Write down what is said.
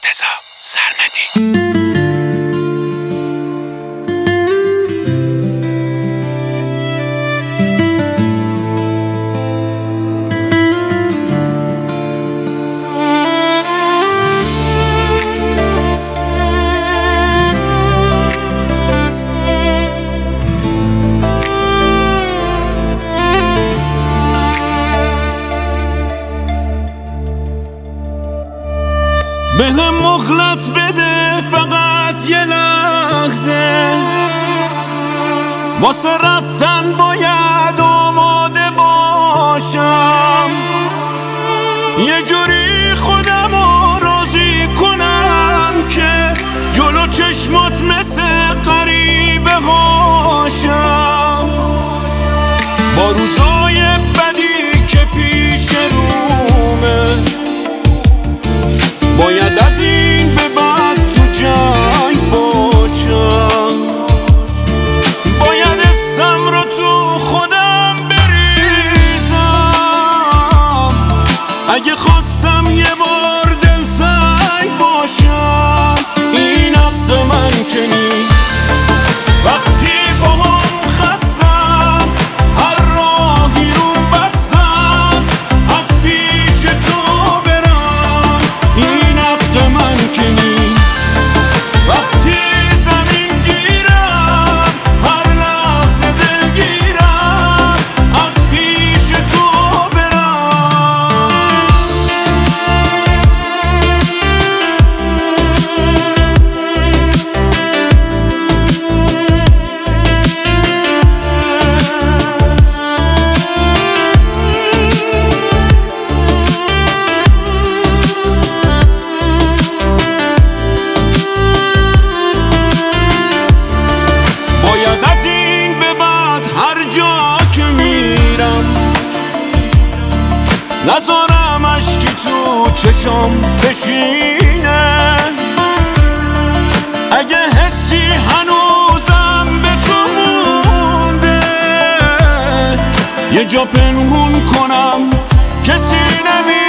مرتضی سرمدی. بهم مهلت بده فقط یه لحظه، واسه رفتن باید آماده باشم، یه جوری خودمو راضی کنم که جلو چشمات مثل غریبه هاشم. با روزای بدی که پیش رومه باید از این به بعد تو جنگ باشم، باید اسم رو تو خودم بریزم، اگه خواستم یه بار دلتنگ باشم. این حق من که نیست وقتی با هم خسته است، هر راهی رو بسته است از پیش تو برم. این حق من که نیست وقتی زمین گیرم، هر لحظه دلگیرم از پیش تو برم. باید از این به بعد هر جا که میرم نذارم اشکی تو چشام بشینه، اگه حسی هنوزم به تو مونده یه جا پنهون کنم کسی نمی‌بینه.